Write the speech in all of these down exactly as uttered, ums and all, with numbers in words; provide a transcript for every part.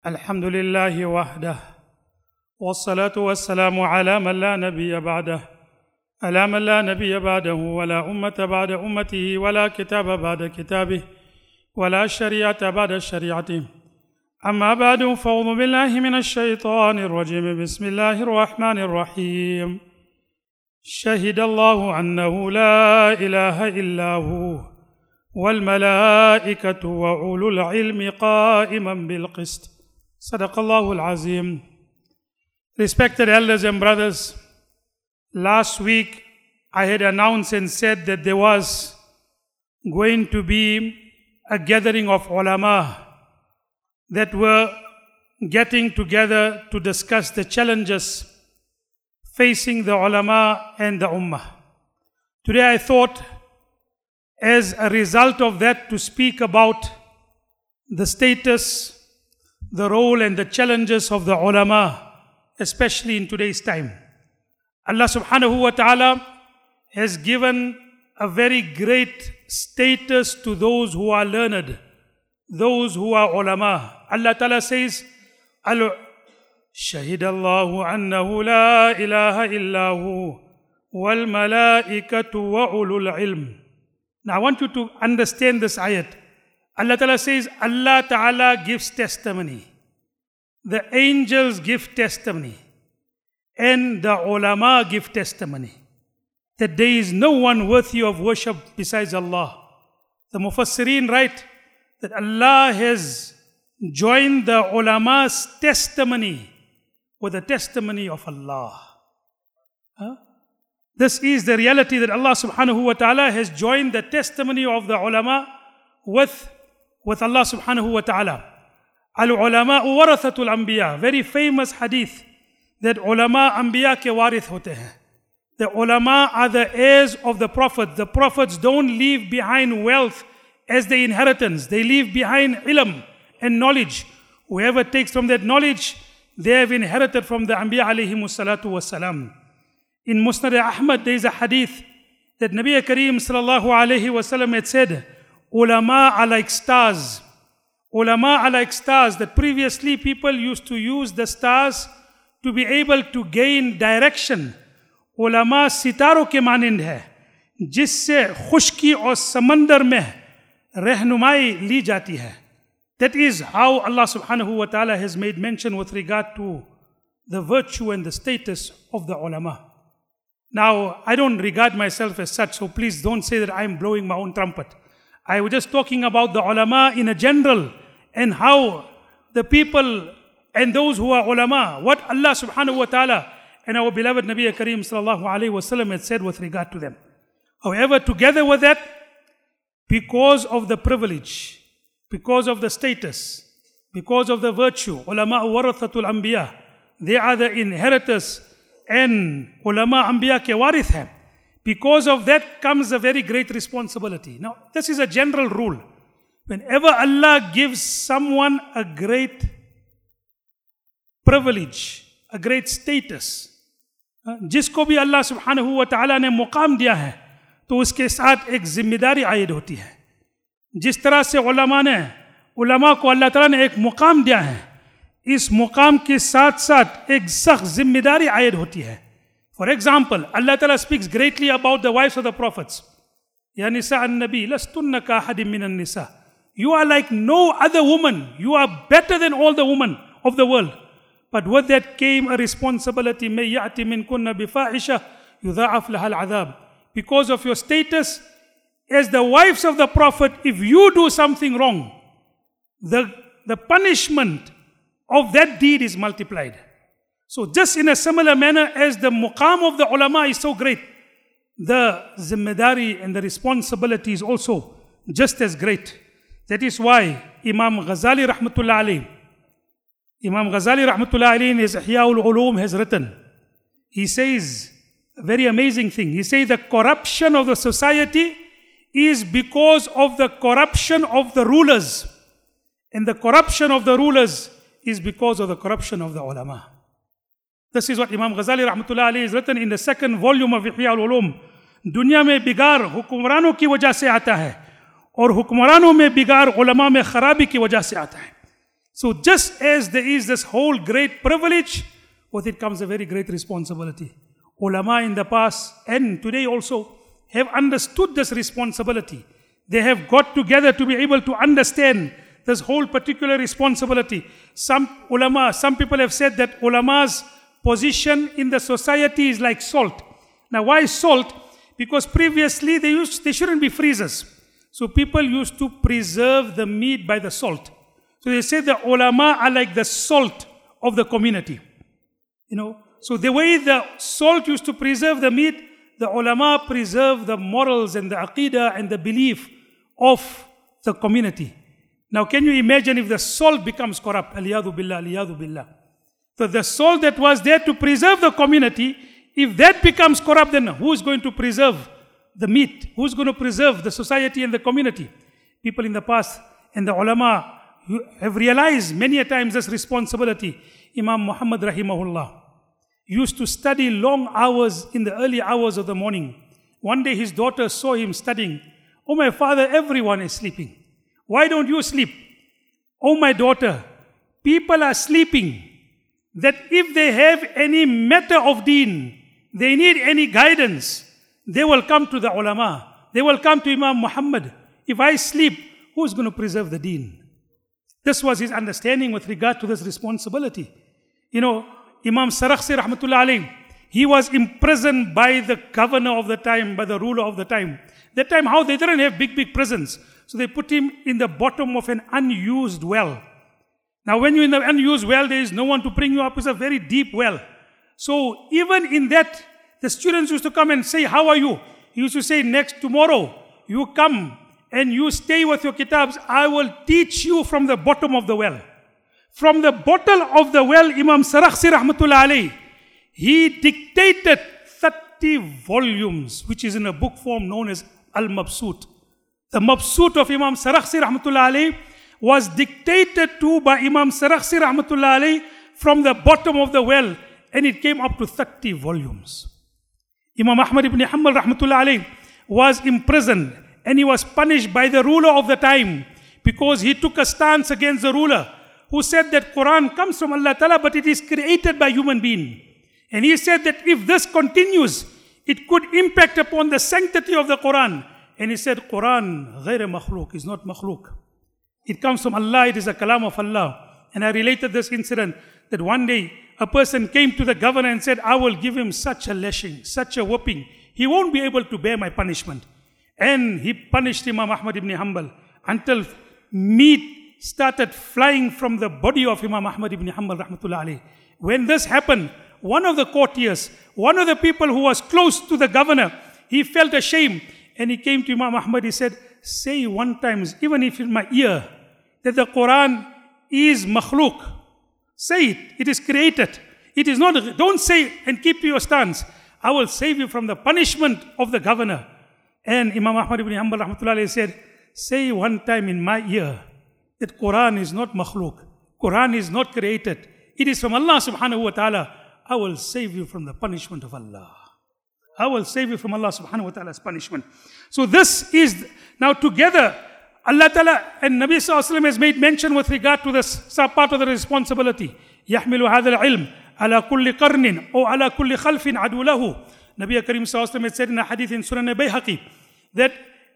الحمد لله وحده والصلاة والسلام على من لا نبي بعده على من لا نبي بعده ولا أمة بعد أمته ولا كتاب بعد كتابه ولا شريعة بعد شريعته أما بعد فأعوذ بالله من الشيطان الرجيم بسم الله الرحمن الرحيم شهد الله أنه لا إله إلا هو والملائكة وأولو العلم قائما بالقسط صدق الله العظيم. Respected elders and brothers, last week I had announced and said that there was going to be a gathering of ulama that were getting together to discuss the challenges facing the ulama and the ummah. Today I thought, as a result of that, to speak about the status, the role and the challenges of the ulama, especially in today's time. Allah subhanahu wa ta'ala has given a very great status to those who are learned, those who are ulama. Allah ta'ala says, شهد الله أنه لا إله إلا هو والملائكة وأولو العلم. Now I want you to understand this ayat. Allah Ta'ala says, Allah Ta'ala gives testimony. The angels give testimony. And the ulama give testimony. That there is no one worthy of worship besides Allah. The Mufassirin write that Allah has joined the ulama's testimony with the testimony of Allah. Huh? This is the reality that Allah subhanahu wa ta'ala has joined the testimony of the ulama with, with Allah subhanahu wa ta'ala. Al-ulama warathatul anbiya. Very famous hadith that ulama anbiya ke warith hote hain. The ulama are the heirs of the prophets. The prophets don't leave behind wealth as their inheritance. They leave behind ilm and knowledge. Whoever takes from that knowledge, they have inherited from the anbiya alayhimu salatu wassalam. In Musnad Ahmad, there is a hadith that Nabi Kareem sallallahu alayhi wasallam had said, ulama are like stars. Ulama are like stars, that previously people used to use the stars to be able to gain direction. Ulama सितारों के मानिंद है, जिससे खुशकी और समंदर में रहनुमाई ली जाती है. That is how Allah subhanahu wa ta'ala has made mention with regard to the virtue and the status of the ulama. Now, I don't regard myself as such, so please don't say that I'm blowing my own trumpet. I was just talking about the ulama in a general, and how the people and those who are ulama, what Allah subhanahu wa ta'ala and our beloved Nabi Kareem sallallahu alayhi wa sallam had said with regard to them. However, together with that, because of the privilege, because of the status, because of the virtue, ulama warathatul anbiya, they are the inheritors, and ulama anbiya ke warith hai. Because of that comes a very great responsibility. Now, this is a general rule. Whenever Allah gives someone a great privilege, a great status, जिसको भी अल्लाह सुब्हानहू व तआला ने मुकाम दिया है, तो उसके साथ एक जिम्मेदारी आयद होती है. जिस तरह से उलमा ने उलमा को अल्लाह ताला ने एक मुकाम दिया है, इस मुकाम के साथ साथ एक सख्त जिम्मेदारी आयद होती है. For example, Allah Ta'ala speaks greatly about the wives of the prophets. Ya nisa an-nabi lastunna ka ahadin min an-nisa. You are like no other woman. You are better than all the women of the world. But with that came a responsibility. May ya'ti minkunna bifahisha yudha'af laha al-'adhab. Because of your status as the wives of the prophet, if you do something wrong, the, the punishment of that deed is multiplied. So just in a similar manner as the muqam of the ulama is so great, the zimmedari and the responsibility is also just as great. That is why Imam Ghazali rahmatullah alayhi, Imam Ghazali rahmatullah alayhi in his Ihya'ul Ulum has written, he says a very amazing thing. He says the corruption of the society is because of the corruption of the rulers. And the corruption of the rulers is because of the corruption of the ulama. This is what Imam Ghazali rahmatullah alayhi has written in the second volume of Ihya'ul Ulum. दुनिया में बिगाड़ हुक्मरानों की वजह से आता है और हुक्मरानों में बिगाड़ उलमा में खराबी की वजह से आता है. So just as there is this whole great privilege, with it comes a very great responsibility. Ulama in the past and today also have understood this responsibility. They have got together to be able to understand this whole particular responsibility. Some ulama, some people have said that ulama's position in the society is like salt. Now why salt? Because previously they used, they shouldn't be freezers. So people used to preserve the meat by the salt. So they say the ulama are like the salt of the community. You know, so the way the salt used to preserve the meat, the ulama preserve the morals and the aqidah and the belief of the community. Now can you imagine if the salt becomes corrupt? Aliyadu billah, aliyadu billah. So the salt that was there to preserve the community, if that becomes corrupt, then who is going to preserve the meat? Who is going to preserve the society and the community? People in the past and the ulama have realized many a times this responsibility. Imam Muhammad rahimahullah used to study long hours in the early hours of the morning. One day his daughter saw him studying. Oh my father, everyone is sleeping. Why don't you sleep? Oh my daughter, people are sleeping. That if they have any matter of deen, they need any guidance, they will come to the ulama. They will come to Imam Muhammad. If I sleep, who's going to preserve the deen? This was his understanding with regard to this responsibility. You know, Imam Sarakhsi rahmatullah alayhi, he was imprisoned by the governor of the time, by the ruler of the time. That time, how they didn't have big, big prisons. So they put him in the bottom of an unused well. Now when you're in the unused well, there is no one to bring you up. It's a very deep well. So even in that, the students used to come and say, how are you? He used to say, next tomorrow, you come and you stay with your kitabs. I will teach you from the bottom of the well. From the bottom of the well, Imam Sarakhsi rahmatullah alayhi, he dictated thirty volumes, which is in a book form known as Al-Mabsut. The Mabsut of Imam Sarakhsi rahmatullah alayhi was dictated to by Imam Sarakhsi rahmatullah alayhi from the bottom of the well, and it came up to thirty volumes. Imam Ahmad ibn Hanbal rahmatullah alayhi was imprisoned, and he was punished by the ruler of the time because he took a stance against the ruler who said that Quran comes from Allah Ta'ala, but it is created by human being. And he said that if this continues, it could impact upon the sanctity of the Quran. And he said, Quran, ghayr makhluk, is not makhluk. It comes from Allah, it is a kalam of Allah. And I related this incident that one day a person came to the governor and said, I will give him such a lashing, such a whooping. He won't be able to bear my punishment. And he punished Imam Ahmad ibn Hanbal until meat started flying from the body of Imam Ahmad ibn Hanbal rahmatullah alayhi. When this happened, one of the courtiers, one of the people who was close to the governor, he felt ashamed and he came to Imam Ahmad. He said, say one time, even if in my ear, that the Quran is makhluk. Say it, it is created. It is not, don't say and keep to your stance. I will save you from the punishment of the governor. And Imam Ahmad ibn Hanbal rahmatullah alayhi said, say one time in my ear that Quran is not makhluk. Quran is not created. It is from Allah subhanahu wa ta'ala. I will save you from the punishment of Allah. I will save you from Allah subhanahu wa ta'ala's punishment. So this is, now together, Allah ta'ala and Nabi sallallahu alayhi wa sallam has made mention with regard to this part of the responsibility. يَحْمِلُ هَذَا الْعِلْمِ عَلَى كُلِّ قَرْنٍ أو على كل خلف عدو له. Nabi Karim sallallahu alayhi wa sallam had said in a hadith in Sunan Bayhaqi that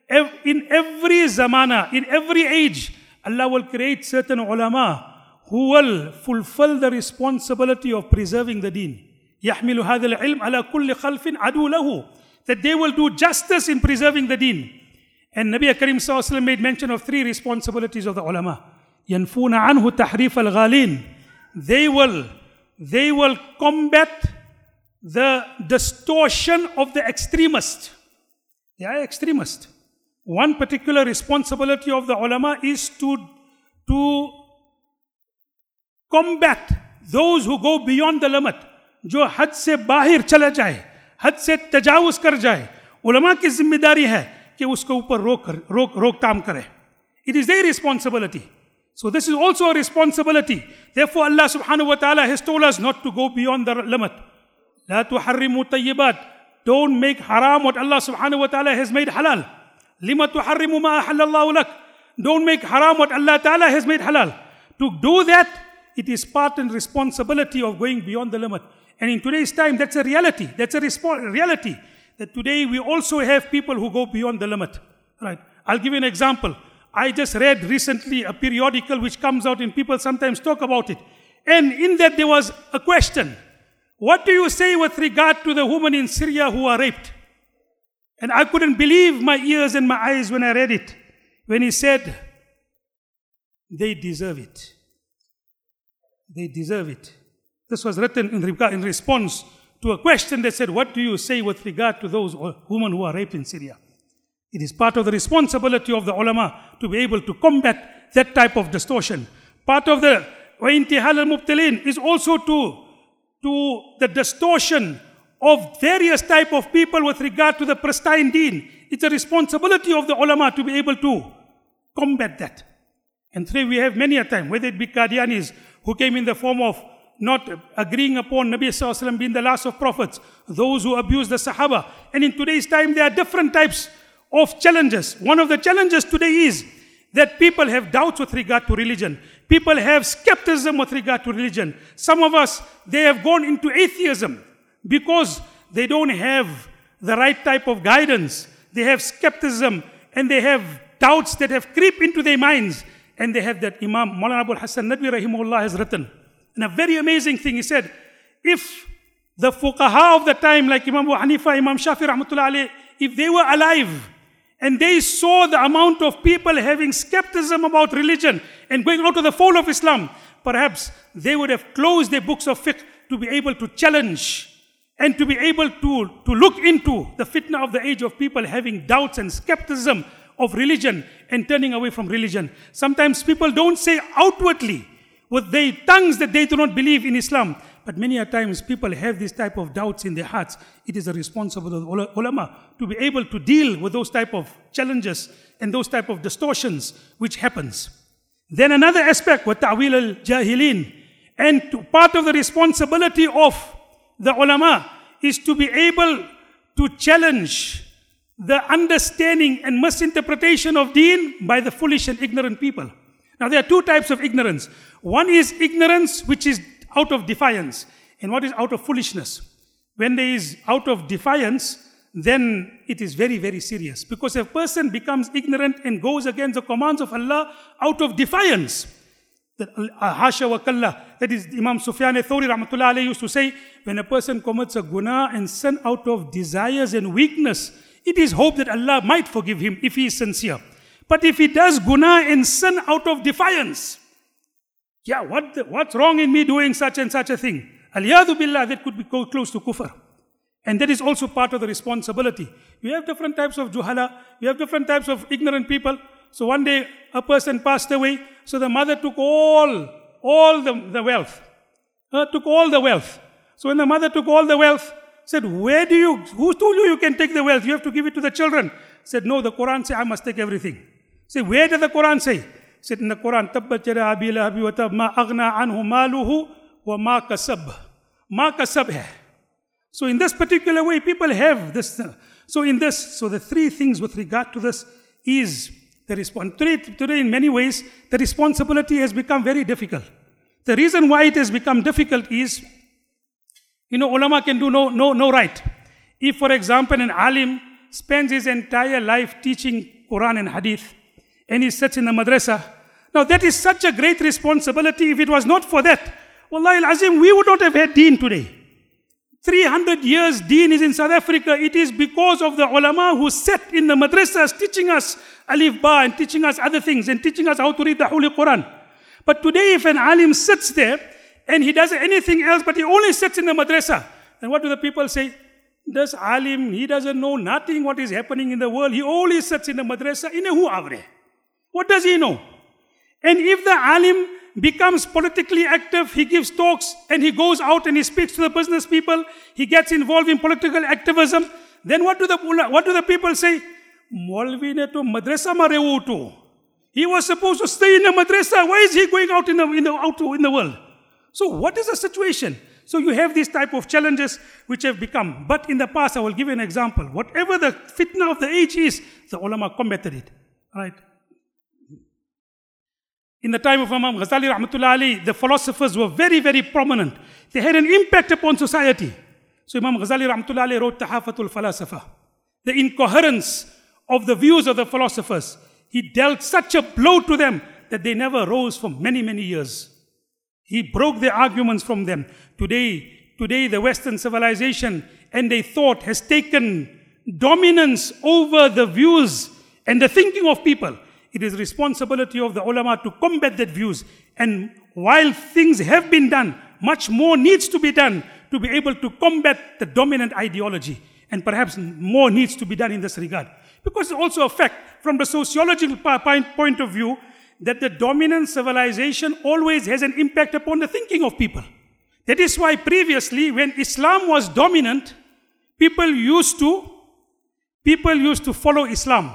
in every zamana, in every age, Allah will create certain ulama who will fulfill the responsibility of preserving the deen. يَحْمِلُ هَذَا الْعِلْمِ عَلَى كُلِّ خَلْفٍ عَدُو لَهُ. That they will do justice in preserving the deen. And Nabi Karim sallallahu alayhi wa sallam made mention of three responsibilities of the ulama. يَنْفُونَ عَنْهُ تَحْرِيفَ الْغَالِينَ. They will, they will combat the distortion of the extremist. They are extremist. One particular responsibility of the ulama is to, to combat those who go beyond the limit. जो हद से बाहर चला जाए, हद से तजावुज कर जाए, उलमा की जिम्मेदारी है कि उसको ऊपर रोक रोक रोकथाम करे. It is their responsibility. So this is also a responsibility. Therefore Allah subhanahu wa ta'ala has told us not to go beyond the limit. لا تحرموا طيبات. Don't make haram what Allah subhanahu wa ta'ala has made halal. لما تحرموا ما أحل الله لك. Don't make haram what Allah ta'ala has made halal. To do that, it is part and responsibility of going beyond the limit. And in today's time, that's a reality. That's a respo- reality. That today we also have people who go beyond the limit. Right? I'll give you an example. I just read recently a periodical which comes out and people sometimes talk about it. And in that there was a question. What do you say with regard to the women in Syria who are raped? And I couldn't believe my ears and my eyes when I read it. When he said, they deserve it. They deserve it. This was written in, regard, in response to a question that said, what do you say with regard to those women who are raped in Syria? It is part of the responsibility of the ulama to be able to combat that type of distortion. Part of the وَإِنْتِهَالَ الْمُبْتِلِينَ is also to, to the distortion of various type of people with regard to the pristine deen. It's a responsibility of the ulama to be able to combat that. And today we have many a time, whether it be Qadianis who came in the form of not agreeing upon Nabi Sallallahu Alaihi Wasallam being the last of prophets, those who abuse the Sahaba. And in today's time there are different types of challenges. One of the challenges today is that people have doubts with regard to religion. People have skepticism with regard to religion. Some of us, they have gone into atheism because they don't have the right type of guidance. They have skepticism and they have doubts that have crept into their minds. And they have that Imam Maulana Abul Hassan Nadwi rahimahullah has written. And a very amazing thing, he said, if the fuqaha of the time, like Imam Abu Hanifa, Imam Shafi rahmatullah alayh, if they were alive and they saw the amount of people having skepticism about religion and going out of the fold of Islam, perhaps they would have closed their books of fiqh to be able to challenge and to be able to, to look into the fitna of the age of people having doubts and skepticism of religion and turning away from religion. Sometimes people don't say outwardly with their tongues that they do not believe in Islam. But many a times people have this type of doubts in their hearts. It is a responsibility of the ulama to be able to deal with those type of challenges and those type of distortions which happens. Then another aspect, with ta'wil al-jahilin, and to, part of the responsibility of the ulama is to be able to challenge the understanding and misinterpretation of deen by the foolish and ignorant people. Now there are two types of ignorance. One is ignorance which is out of defiance, and what is out of foolishness. When there is out of defiance, then it is very, very serious. Because if a person becomes ignorant and goes against the commands of Allah out of defiance, that hasha wa kalla, that is Imam Sufyan al-Thawri rahmatullah alayhi used to say, when a person commits a guna and sin out of desires and weakness, it is hope that Allah might forgive him if he is sincere. But if he does guna and sin out of defiance, yeah, what the, what's wrong in me doing such and such a thing? Al-yadu billah, that could be close to kufr. And that is also part of the responsibility. We have different types of juhala, we have different types of ignorant people. So one day a person passed away, so the mother took all, all the, the wealth. Uh, took all the wealth. So when the mother took all the wealth, said, where do you, who told you you can take the wealth? You have to give it to the children. Said, no, the Quran says I must take everything. Said, where did the Quran say? Said in the Quran, Tabbat yada abi lahabi wa tab ma aghna anhu maluhu wa ma kasab. Ma kasab hai. So in this particular way, people have this. So in this, so the three things with regard to this is the response. Today, today in many ways, the responsibility has become very difficult. The reason why it has become difficult is, you know, ulama can do no, no, no right. If, for example, an alim spends his entire life teaching Quran and Hadith, and he sits in the madrasa, now that is such a great responsibility. If it was not for that, wallahi al-azim, we would not have had deen today. three hundred years deen is in South Africa. It is because of the ulama who sat in the madrasas teaching us alif ba and teaching us other things and teaching us how to read the Holy Quran. But today if an alim sits there and he does anything else but he only sits in the madrasa, then what do the people say? This alim, he doesn't know nothing what is happening in the world. He only sits in the madrasa. In a hu avre. What does he know? And if the alim becomes politically active, he gives talks and he goes out and he speaks to the business people, he gets involved in political activism, then what do the, what do the people say? Maulvi ne to madrasa ma revu to. He was supposed to stay in the madrasa. Why is he going out in the, in the, out in the world? So what is the situation? So you have these type of challenges which have become. But in the past, I will give you an example. Whatever the fitna of the age is, the ulama combated it. Right? In the time of Imam Ghazali Rahmatullah Ali, the philosophers were very, very prominent. They had an impact upon society. So Imam Ghazali Rahmatullah Ali wrote Tahafatul Falasafa. The incoherence of the views of the philosophers. He dealt such a blow to them that they never rose for many, many years. He broke their arguments from them. Today, today the Western civilization and their thought has taken dominance over the views and the thinking of people. It is responsibility of the ulama to combat that views. And while things have been done, much more needs to be done to be able to combat the dominant ideology. And perhaps more needs to be done in this regard. Because it's also a fact from the sociological point of view that the dominant civilization always has an impact upon the thinking of people. That is why previously when Islam was dominant, people used to, people used to follow Islam.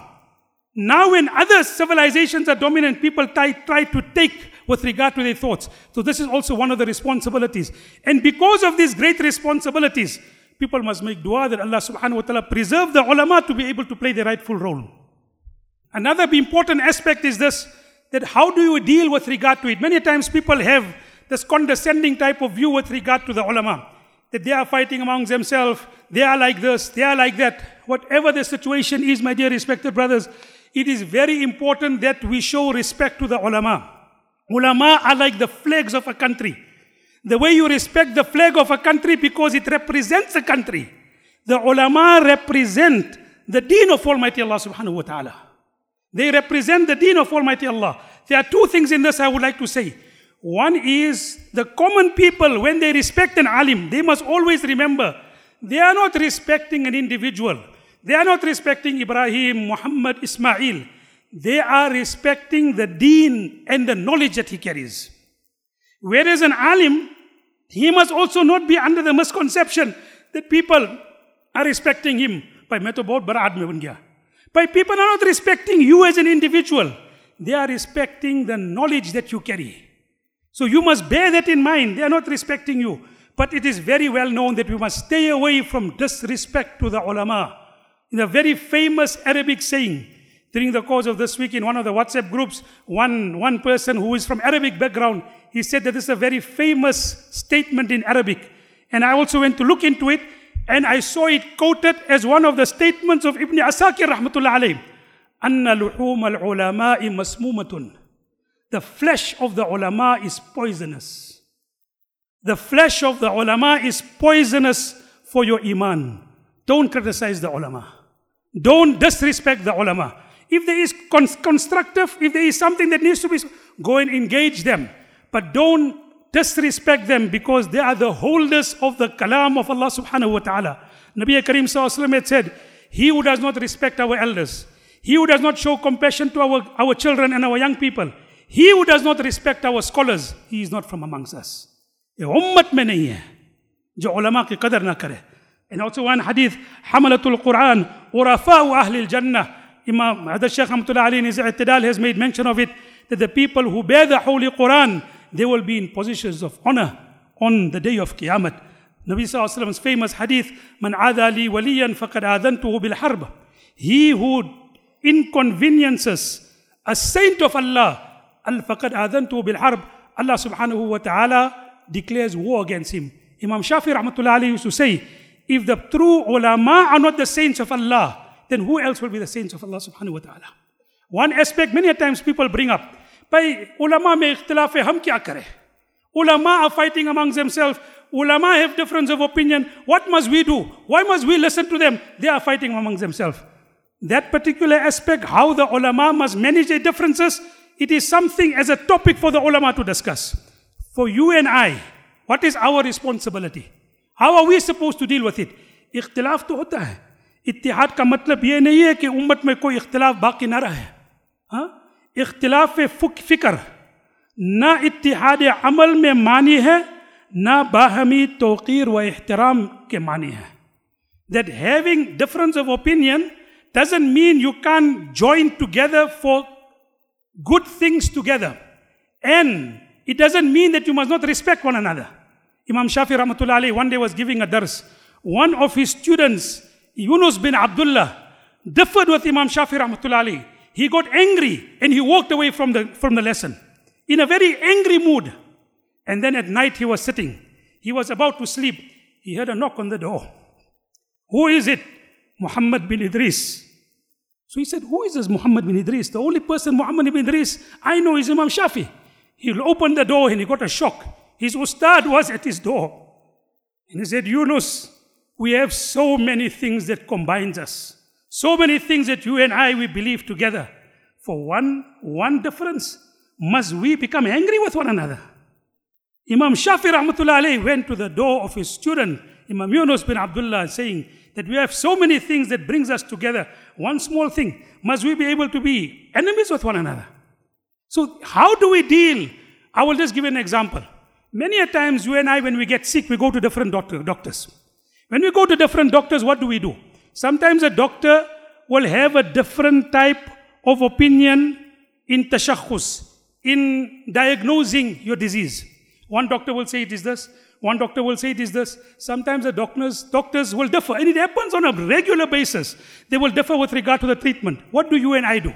Now when other civilizations are dominant, people try, try to take with regard to their thoughts. So this is also one of the responsibilities. And because of these great responsibilities, people must make dua that Allah subhanahu wa ta'ala preserve the ulama to be able to play their rightful role. Another important aspect is this, that how do you deal with regard to it? Many times people have this condescending type of view with regard to the ulama, that they are fighting amongst themselves, they are like this, they are like that. Whatever the situation is, my dear respected brothers, it is very important that we show respect to the ulama. Ulama are like the flags of a country. The way you respect the flag of a country because it represents a country. The ulama represent the deen of Almighty Allah subhanahu wa ta'ala. They represent the deen of Almighty Allah. There are two things in this I would like to say. One is the common people, when they respect an alim, they must always remember, they are not respecting an individual. They are not respecting Ibrahim, Muhammad, Ismail. They are respecting the deen and the knowledge that he carries. Whereas an alim, he must also not be under the misconception that people are respecting him. By metabout baraad mein ban gaya. By people are not respecting you as an individual. They are respecting the knowledge that you carry. So you must bear that in mind. They are not respecting you. But it is very well known that we must stay away from disrespect to the ulama. In a very famous Arabic saying, during the course of this week in one of the WhatsApp groups, one, one person who is from Arabic background, he said that this is a very famous statement in Arabic. And I also went to look into it, and I saw it quoted as one of the statements of Ibn Asakir rahmatullah alayh. Anna luhum al-ulama'i masmumatun. The flesh of the ulama is poisonous. The flesh of the ulama is poisonous for your iman. Don't criticize the ulama. Don't disrespect the ulama. If there is con- constructive, if there is something that needs to be, go and engage them. But don't disrespect them because they are the holders of the kalam of Allah subhanahu wa ta'ala. Nabi Kareem sallallahu alayhi wa sallam had said, he who does not respect our elders, he who does not show compassion to our, our children and our young people, he who does not respect our scholars, he is not from amongst us. Ye ummat mein nahi hai, jo ulama ki qadar na kare. And also one hadith, Hamalatul Quran, Urafa'u Ahlil Jannah. Imam Hadith Shaykh Rahmatullah Ali in his I'tidal has made mention of it, that the people who bear the Holy Quran, they will be in positions of honor on the day of Qiyamah. Nabi Sallallahu Alaihi Wasallam's famous hadith, Man adha li waliyan faqad adhantuhu bil harb. He who inconveniences a saint of Allah, al faqad adhantuhu bil harb, Allah subhanahu wa ta'ala declares war against him. Imam Shafi Rahmatullah Ali used to say, if the true ulama are not the saints of Allah, then who else will be the saints of Allah subhanahu wa ta'ala? One aspect many times people bring up, by ulama mein ikhtilaf hai, hum kya kare? Ulama are fighting amongst themselves. Ulama have difference of opinion. What must we do? Why must we listen to them? They are fighting amongst themselves. That particular aspect, how the ulama must manage their differences, it is something as a topic for the ulama to discuss. For you and I, what is our responsibility? How are we supposed to deal with it? इख्तिलाफ तो होता है. इत्तिहाद का मतलब ये नहीं है कि उम्मत में कोई इख्तिलाफ बाकी ना रहे. हाँ? इख्तिलाफ फिक्र ना इत्तिहाद अमल में मानी है, ना बाहमी तौक़ीर व इहतराम के मानी है. That having difference of opinion doesn't mean you can't join together for good things together. And it doesn't mean that you must not respect one another. Imam Shafi Rahmatullah alayhi one day was giving a dars. One of his students, Yunus bin Abdullah, differed with Imam Shafi Rahmatullah alayhi. He got angry and he walked away from the, from the lesson. in a very angry mood. And then at night he was sitting. He was about to sleep. He heard a knock on the door. Who is it? Muhammad bin Idris. So he said, who is this Muhammad bin Idris? The only person Muhammad bin Idris I know is Imam Shafi. He opened the door and he got a shock. His ustad was at his door. And he said, Yunus, we have so many things that combines us. So many things that you and I, we believe together. For one, one difference, must we become angry with one another? Imam Shafi rahmatullah alayhi went to the door of his student, Imam Yunus bin Abdullah, saying that we have so many things that brings us together. One small thing, must we be able to be enemies with one another? So how do we deal? I will just give an example. Many a times you and I, when we get sick, we go to different doctor, doctors. When we go to different doctors, what do we do? Sometimes a doctor will have a different type of opinion in tashakhus, in diagnosing your disease. One doctor will say it is this, one doctor will say it is this. Sometimes the doctors, doctors will differ, and it happens on a regular basis. They will differ with regard to the treatment. What do you and I do?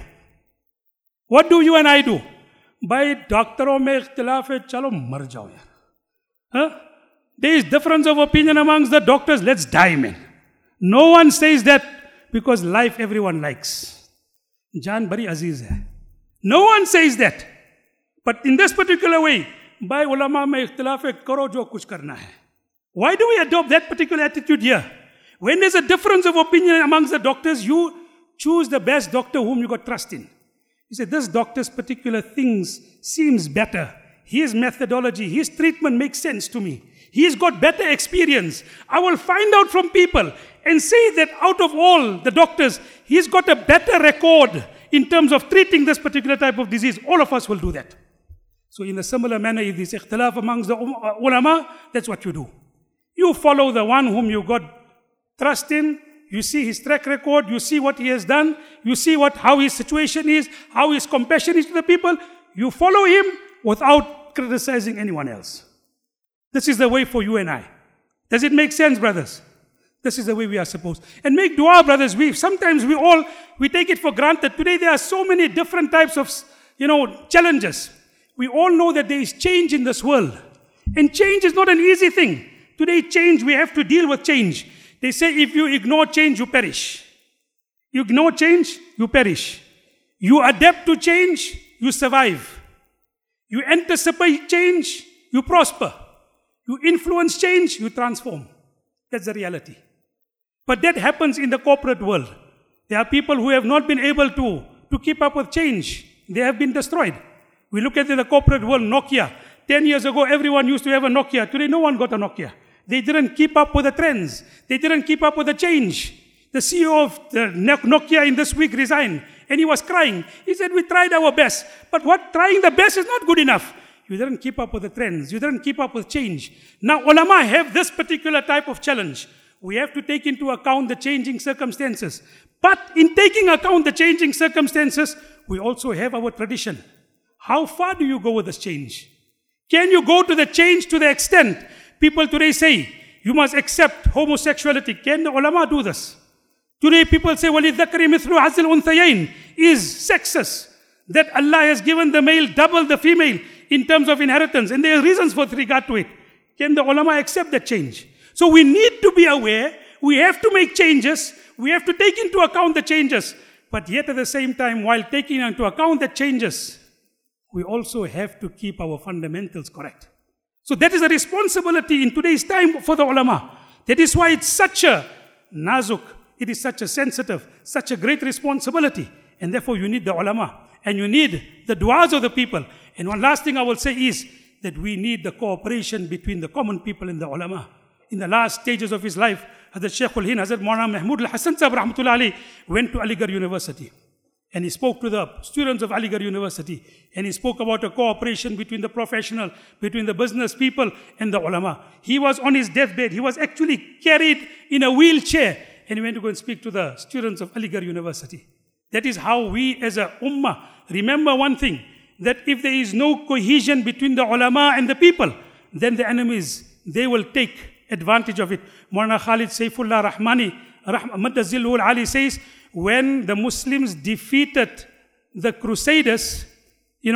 What do you and I do? By doctoroं में इख्तिलाफ है, चलो मर जाओ यार. Huh? There is difference of opinion amongst the doctors. Let's die, man. No one says that because life everyone likes. Jaan bari aziz hai. No one says that. But in this particular way, by ulama mein ikhtilaf hai, karo jo kuch karna hai. Why do we adopt that particular attitude here? When there's a difference of opinion amongst the doctors, you choose the best doctor whom you got trust in. You say, this doctor's particular things seems better. His methodology, his treatment makes sense to me. He's got better experience. I will find out from people and say that out of all the doctors, he's got a better record in terms of treating this particular type of disease. All of us will do that. So in a similar manner, if there's ikhtilaf amongst the ulama, that's what you do. You follow the one whom you got trust in. You see his track record. You see what he has done. You see what how his situation is, how his compassion is to the people. You follow him without criticizing anyone else. This is the way for you and I. Does it make sense, brothers? This is the way we are supposed. And make dua, brothers. We sometimes we all we take it for granted. Today there are so many different types of, you know, challenges. We all know that there is change in this world. And change is not an easy thing. Today change, we have to deal with change. They say if you ignore change, you perish. You ignore change, you perish. You adapt to change, you survive. You anticipate change, you prosper. You influence change, you transform. That's the reality. But that happens in the corporate world. There are people who have not been able to, to keep up with change. They have been destroyed. We look at the corporate world, Nokia. Ten years ago, everyone used to have a Nokia. Today, no one got a Nokia. They didn't keep up with the trends. They didn't keep up with the change. The C E O of the Nokia in this week resigned. And he was crying. He said, we tried our best. But what trying the best is not good enough. You didn't keep up with the trends. You didn't keep up with change. Now, ulama have this particular type of challenge. We have to take into account the changing circumstances. But in taking account the changing circumstances, we also have our tradition. How far do you go with this change? Can you go to the change to the extent people today say, you must accept homosexuality? Can the ulama do this? Today people say, وَلِلذَّكَرِ مِثْلُ عَزِّ الْأُنْثَيَيْنِ is sexist. That Allah has given the male double the female in terms of inheritance. And there are reasons with regard to it. Can the ulama accept that change? So we need to be aware. We have to make changes. We have to take into account the changes. But yet at the same time, while taking into account the changes, we also have to keep our fundamentals correct. So that is a responsibility in today's time for the ulama. That is why it's such a nazuk, it is such a sensitive, such a great responsibility. And therefore you need the ulama. And you need the du'as of the people. And one last thing I will say is that we need the cooperation between the common people and the ulama. In the last stages of his life, Hazrat Shaykh al-Hind, Hazrat Maulana Mahmud al-Hasan Sahib rahmatullah alayhi went to Aligarh University. And he spoke to the students of Aligarh University. And he spoke about a cooperation between the professional, between the business people and the ulama. He was on his deathbed. He was actually carried in a wheelchair. And he went to go and speak to the students of Aligarh University. That is how we as a ummah remember one thing, that if there is no cohesion between the ulama and the people, then the enemies, they will take advantage of it. Maulana Khalid Saifullah Rahmani, Madazilul Ali says, when the Muslims defeated the Crusaders, you know,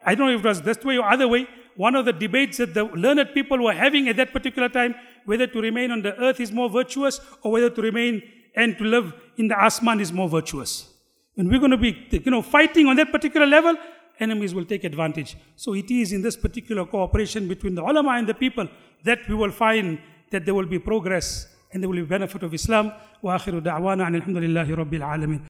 I don't know if it was this way or other way, one of the debates that the learned people were having at that particular time, whether to remain on the earth is more virtuous or whether to remain and to live in the asman is more virtuous. And we're going to be, you know, fighting on that particular level, enemies will take advantage. So it is in this particular cooperation between the ulama and the people that we will find that there will be progress and there will be benefit of Islam. Wa akhiru da'wana alhamdulillahi rabbil alameen.